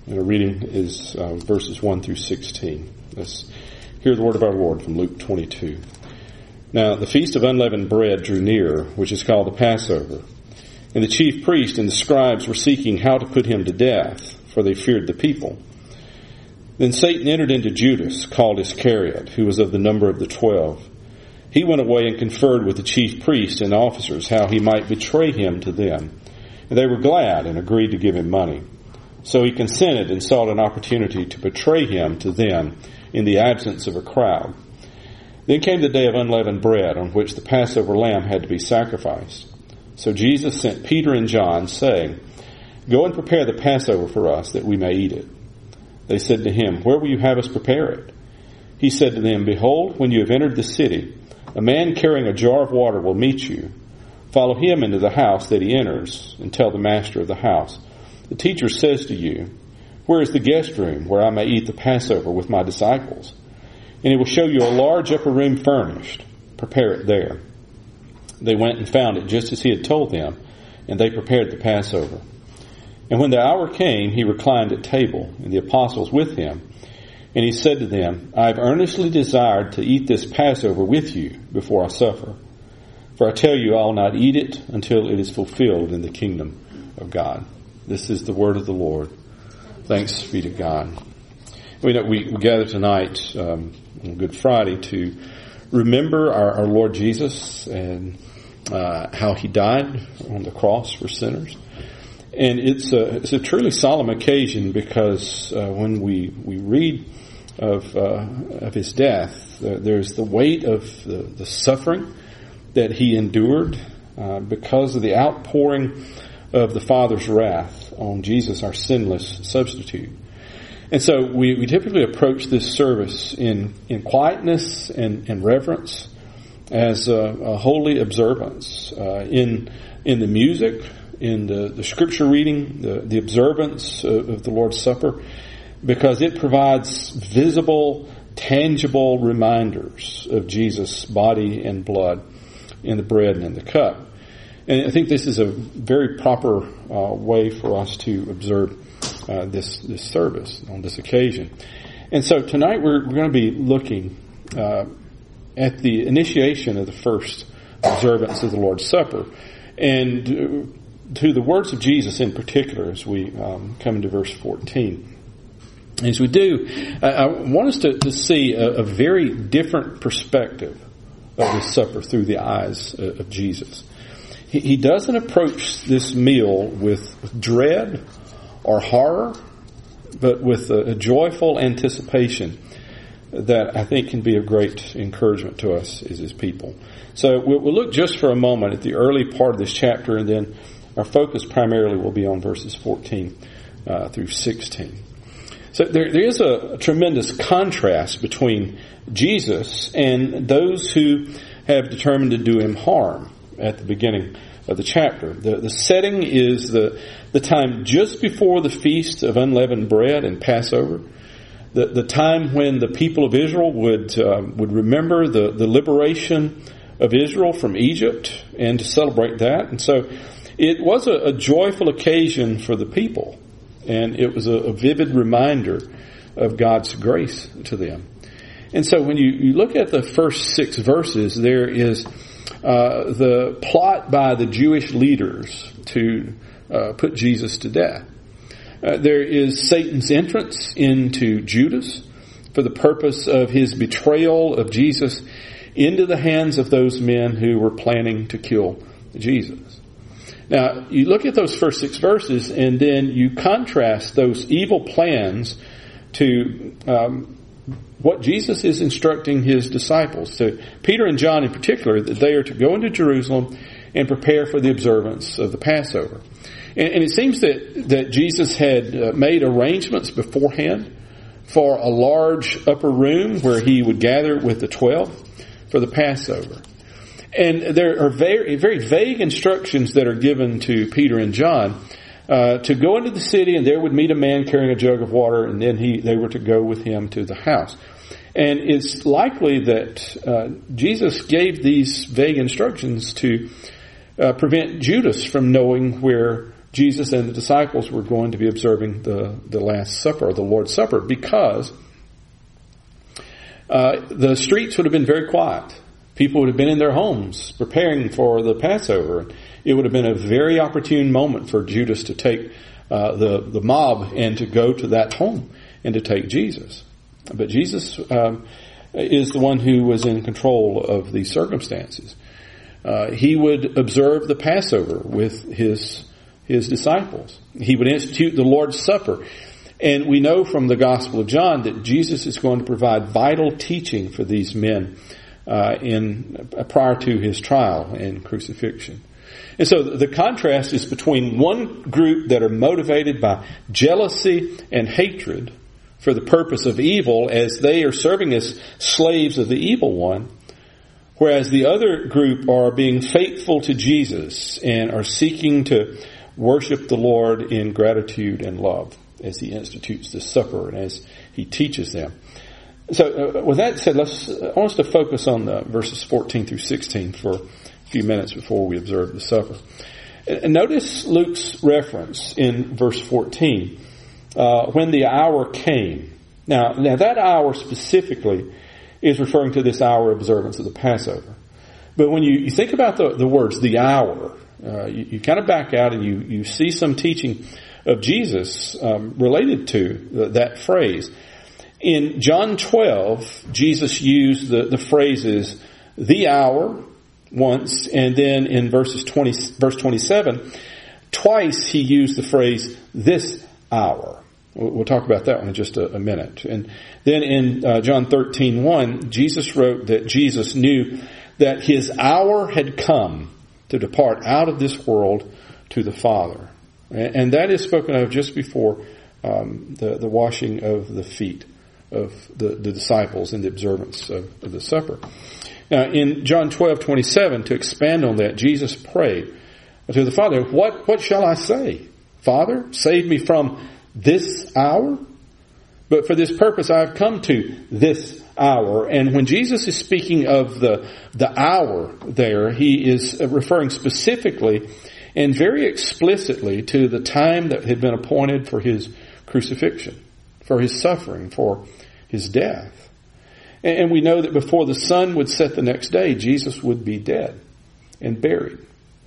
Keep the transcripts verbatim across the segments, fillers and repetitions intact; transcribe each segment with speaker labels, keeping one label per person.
Speaker 1: And our reading is uh, verses one through sixteen. Let's hear the word of our Lord from Luke twenty-two. Now the feast of unleavened bread drew near, which is called the Passover. And the chief priest and the scribes were seeking how to put him to death, for they feared the people. Then Satan entered into Judas, called Iscariot, who was of the number of the twelve. He went away and conferred with the chief priests and officers how he might betray him to them. And they were glad and agreed to give him money. So he consented and sought an opportunity to betray him to them in the absence of a crowd. Then came the day of unleavened bread, on which the Passover lamb had to be sacrificed. So Jesus sent Peter and John, saying, "Go and prepare the Passover for us, that we may eat it." They said to him, "Where will you have us prepare it?" He said to them, "Behold, when you have entered the city, a man carrying a jar of water will meet you. Follow him into the house that he enters, and tell the master of the house, 'The teacher says to you, where is the guest room where I may eat the Passover with my disciples?' And he will show you a large upper room furnished. Prepare it there." They went and found it just as he had told them, and they prepared the Passover. And when the hour came, he reclined at table, and the apostles with him. And he said to them, "I have earnestly desired to eat this Passover with you before I suffer. For I tell you, I will not eat it until it is fulfilled in the kingdom of God." This is the word of the Lord. Thanks be to God. We know we, we gather tonight um, on Good Friday to remember our, our Lord Jesus and uh, how he died on the cross for sinners. And it's a, it's a truly solemn occasion because uh, when we, we read of uh, of his death, uh, there's the weight of the, the suffering that he endured uh, because of the outpouring of the Father's wrath on Jesus, our sinless substitute. And so we, we typically approach this service in, in quietness and, and reverence as a, a holy observance uh, in in the music, in the, the scripture reading, the, the observance of, of the Lord's Supper, because it provides visible, tangible reminders of Jesus' body and blood in the bread and in the cup. And I think this is a very proper uh, way for us to observe uh, this this service on this occasion. And so tonight we're, we're going to be looking uh, at the initiation of the first observance of the Lord's Supper, and uh, to the words of Jesus in particular as we um, come into verse fourteen. As we do, I, I want us to, to see a, a very different perspective of the supper through the eyes of, of Jesus. He, he doesn't approach this meal with, with dread or horror, but with a, a joyful anticipation that I think can be of great encouragement to us as his people. So we'll, we'll look just for a moment at the early part of this chapter, and then our focus primarily will be on verses fourteen uh, through sixteen. So there, there is a, a tremendous contrast between Jesus and those who have determined to do him harm at the beginning of the chapter. The, the setting is the, the time just before the Feast of Unleavened Bread and Passover, the, the time when the people of Israel would um, would remember the, the liberation of Israel from Egypt and to celebrate that. And so it was a, a joyful occasion for the people. And it was a, a vivid reminder of God's grace to them. And so when you, you look at the first six verses, there is uh, the plot by the Jewish leaders to uh, put Jesus to death. Uh, there is Satan's entrance into Judas for the purpose of his betrayal of Jesus into the hands of those men who were planning to kill Jesus. Now, you look at those first six verses, and then you contrast those evil plans to um, what Jesus is instructing his disciples, to Peter and John in particular, that they are to go into Jerusalem and prepare for the observance of the Passover. And, and it seems that, that Jesus had uh, made arrangements beforehand for a large upper room where he would gather with the twelve for the Passover. And there are very, very vague instructions that are given to Peter and John uh, to go into the city, and there would meet a man carrying a jug of water, and then he they were to go with him to the house. And it's likely that uh, Jesus gave these vague instructions to uh, prevent Judas from knowing where Jesus and the disciples were going to be observing the, the Last Supper, or the Lord's Supper, because uh, the streets would have been very quiet. People would have been in their homes preparing for the Passover. It would have been a very opportune moment for Judas to take uh, the, the mob and to go to that home and to take Jesus. But Jesus um, is the one who was in control of these circumstances. Uh, he would observe the Passover with his his disciples. He would institute the Lord's Supper. And we know from the Gospel of John that Jesus is going to provide vital teaching for these men uh, in uh, prior to his trial and crucifixion. And so the contrast is between one group that are motivated by jealousy and hatred for the purpose of evil, as they are serving as slaves of the evil one, whereas the other group are being faithful to Jesus and are seeking to worship the Lord in gratitude and love as he institutes the supper and as he teaches them. So uh, with that said, let's, I want us to focus on the verses fourteen through sixteen for a few minutes before we observe the supper. And notice Luke's reference in verse fourteen, uh, when the hour came. Now, now that hour specifically is referring to this hour observance of the Passover. But when you, you think about the, the words, the hour, uh, you, you kind of back out and you, you see some teaching of Jesus um, related to the, that phrase. In John twelve, Jesus used the, the phrases, the hour, once, and then in verses twenty, verse twenty-seven, twice he used the phrase, this hour. We'll talk about that one in just a, a minute. And then in uh, John thirteen one, Jesus wrote that Jesus knew that his hour had come to depart out of this world to the Father. And, and that is spoken of just before um, the, the washing of the feet of the, the disciples in the observance of, of the supper. Now, in John twelve twenty-seven, to expand on that, Jesus prayed to the Father, What, what shall I say? Father, save me from this hour? But for this purpose I have come to this hour. And when Jesus is speaking of the, the hour there, he is referring specifically and very explicitly to the time that had been appointed for his crucifixion, for his suffering, for his death. And we know that before the sun would set the next day, Jesus would be dead and buried.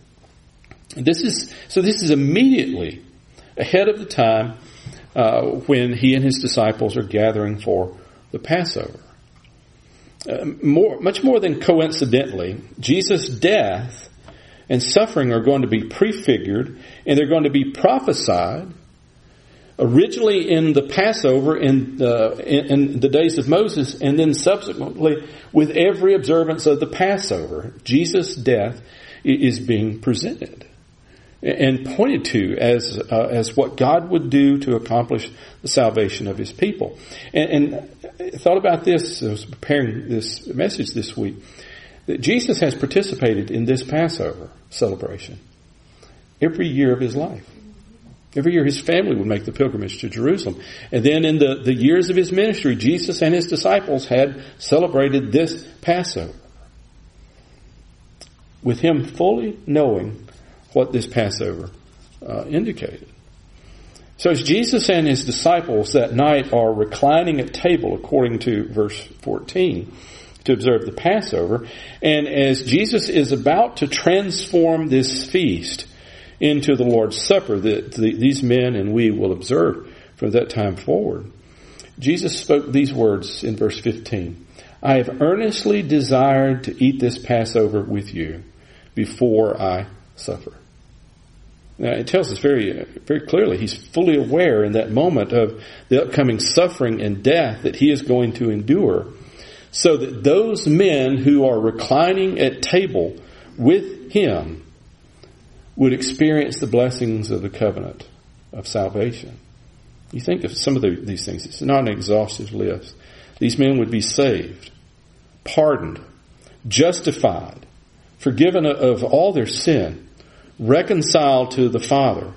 Speaker 1: And this is, so this is immediately ahead of the time uh, when he and his disciples are gathering for the Passover. Uh, more, much more than coincidentally, Jesus' death and suffering are going to be prefigured, and they're going to be prophesied originally in the Passover in the, in, in the days of Moses, and then subsequently with every observance of the Passover. Jesus' death is being presented and pointed to as uh, as what God would do to accomplish the salvation of his people. And, and I thought about this, I was preparing this message this week, that Jesus has participated in this Passover celebration every year of his life. Every year his family would make the pilgrimage to Jerusalem. And then in the, the years of his ministry, Jesus and his disciples had celebrated this Passover, with him fully knowing what this Passover uh, indicated. So as Jesus and his disciples that night are reclining at table, according to verse fourteen, to observe the Passover, and as Jesus is about to transform this feast into the Lord's Supper that the, these men and we will observe from that time forward, Jesus spoke these words in verse fifteen. I have earnestly desired to eat this Passover with you before I suffer. Now, it tells us very, very clearly he's fully aware in that moment of the upcoming suffering and death that he is going to endure, so that those men who are reclining at table with him would experience the blessings of the covenant of salvation. You think of some of the, these things. It's not an exhaustive list. These men would be saved, pardoned, justified, forgiven of all their sin, reconciled to the Father,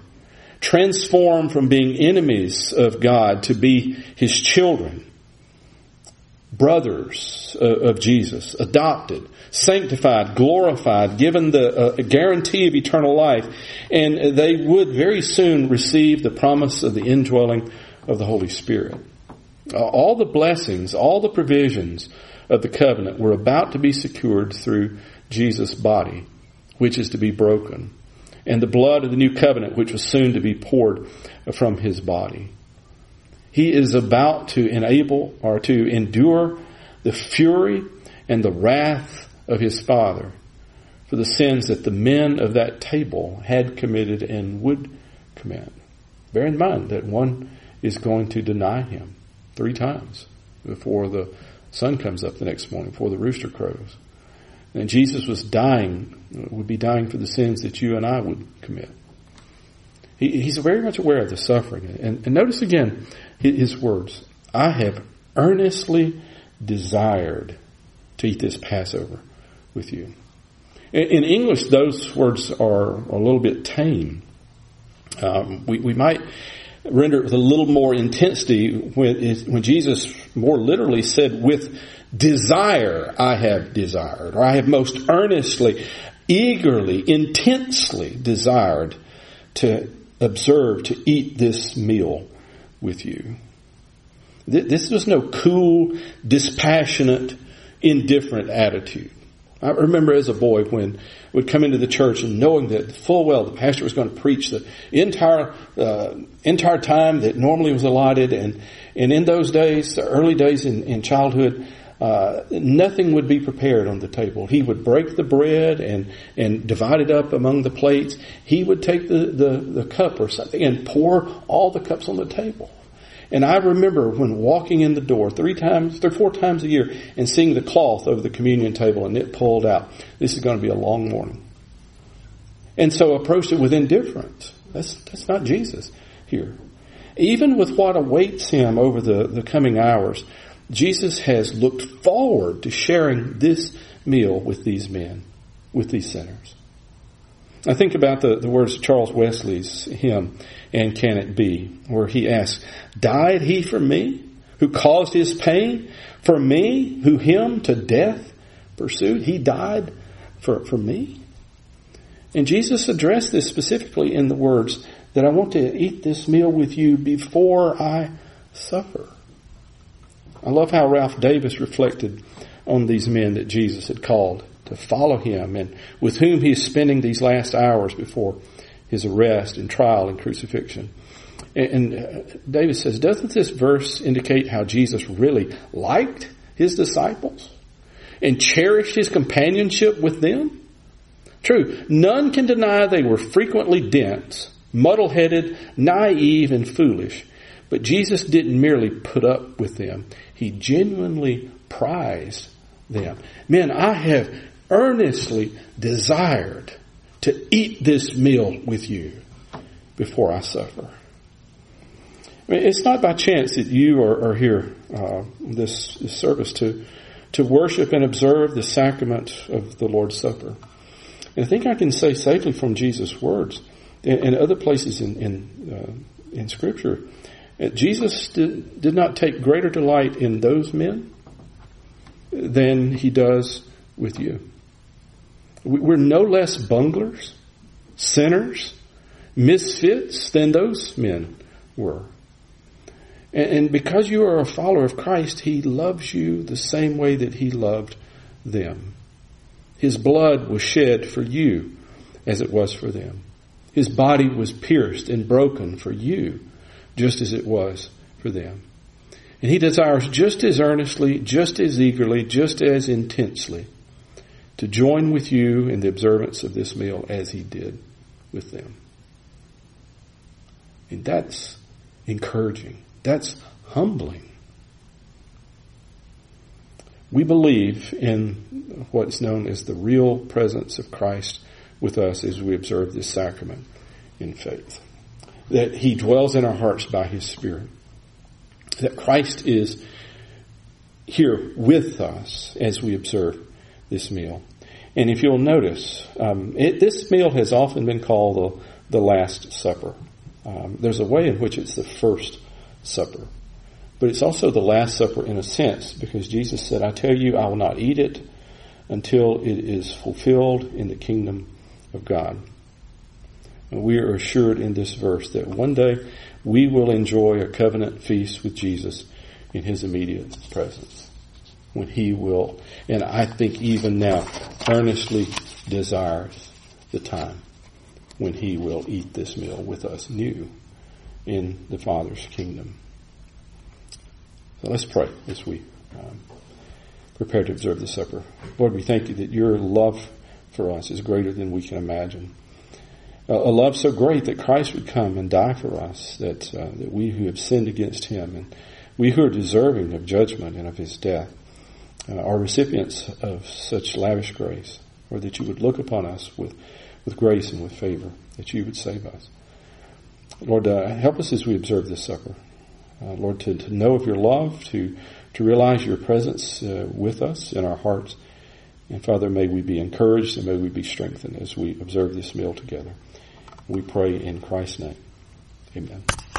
Speaker 1: transformed from being enemies of God to be his children, brothers of Jesus, adopted, sanctified, glorified, given the uh, guarantee of eternal life, and they would very soon receive the promise of the indwelling of the Holy Spirit. Uh, all the blessings, all the provisions of the covenant were about to be secured through Jesus' body, which is to be broken, and the blood of the new covenant, which was soon to be poured from his body. He is about to enable or to endure the fury and the wrath of his Father for the sins that the men of that table had committed and would commit. Bear in mind that one is going to deny him three times before the sun comes up the next morning, before the rooster crows. And Jesus was dying, would be dying for the sins that you and I would commit. He, he's very much aware of the suffering. And, and notice again his words. I have earnestly desired to eat this Passover with you. In, in English, those words are a little bit tame. Um, we, we might render it with a little more intensity when, when Jesus more literally said, with desire I have desired, or I have most earnestly, eagerly, intensely desired to observe, to eat this meal with you. This was no cool, dispassionate, indifferent attitude. I remember as a boy when would come into the church and knowing that full well the pastor was going to preach the entire uh, entire time that normally was allotted, and and in those days, the early days in, in childhood, uh, nothing would be prepared on the table. He would break the bread and and divide it up among the plates. He would take the, the, the cup or something and pour all the cups on the table. And I remember when walking in the door three times, three, four times a year and seeing the cloth over the communion table and it pulled out. This is going to be a long morning. And so approached it with indifference. That's, that's not Jesus here. Even with what awaits him over the, the coming hours, Jesus has looked forward to sharing this meal with these men, with these sinners. I think about the, the words of Charles Wesley's hymn, And Can It Be, where he asks, died he for me, who caused his pain? For me, who him to death pursued? He died for, for me? And Jesus addressed this specifically in the words that I want to eat this meal with you before I suffer. I love how Ralph Davis reflected on these men that Jesus had called to follow him and with whom he is spending these last hours before his arrest and trial and crucifixion. And, and Davis says, doesn't this verse indicate how Jesus really liked his disciples and cherished his companionship with them? True, none can deny they were frequently dense, muddle-headed, naive, and foolish. But Jesus didn't merely put up with them. He genuinely prized them. Men, I have earnestly desired to eat this meal with you before I suffer. I mean, it's not by chance that you are, are here uh, this, this service to to worship and observe the sacrament of the Lord's Supper. And I think I can say safely from Jesus' words and, and other places in in, uh, in Scripture, that Jesus did, did not take greater delight in those men than he does with you. We're no less bunglers, sinners, misfits than those men were. And because you are a follower of Christ, he loves you the same way that he loved them. His blood was shed for you as it was for them. His body was pierced and broken for you just as it was for them. And he desires just as earnestly, just as eagerly, just as intensely to join with you in the observance of this meal as he did with them. And that's encouraging. That's humbling. We believe in what's known as the real presence of Christ with us as we observe this sacrament in faith. That he dwells in our hearts by his Spirit. That Christ is here with us as we observe this meal. And if you'll notice, um, it, this meal has often been called the, the Last Supper. Um, there's a way in which it's the first supper. But it's also the Last Supper in a sense, because Jesus said, I tell you, I will not eat it until it is fulfilled in the kingdom of God. And we are assured in this verse that one day we will enjoy a covenant feast with Jesus in his immediate presence. When he will, and I think even now, earnestly desires the time when he will eat this meal with us new in the Father's kingdom. So let's pray as we um, prepare to observe the supper. Lord, we thank you that your love for us is greater than we can imagine. Uh, a love so great that Christ would come and die for us, that uh, that we who have sinned against him and we who are deserving of judgment and of his death uh, are recipients of such lavish grace, or that you would look upon us with, with grace and with favor, that you would save us. Lord, uh, help us as we observe this supper. Uh, Lord, to, to know of your love, to, to realize your presence uh, with us in our hearts. And Father, may we be encouraged and may we be strengthened as we observe this meal together. We pray in Christ's name. Amen.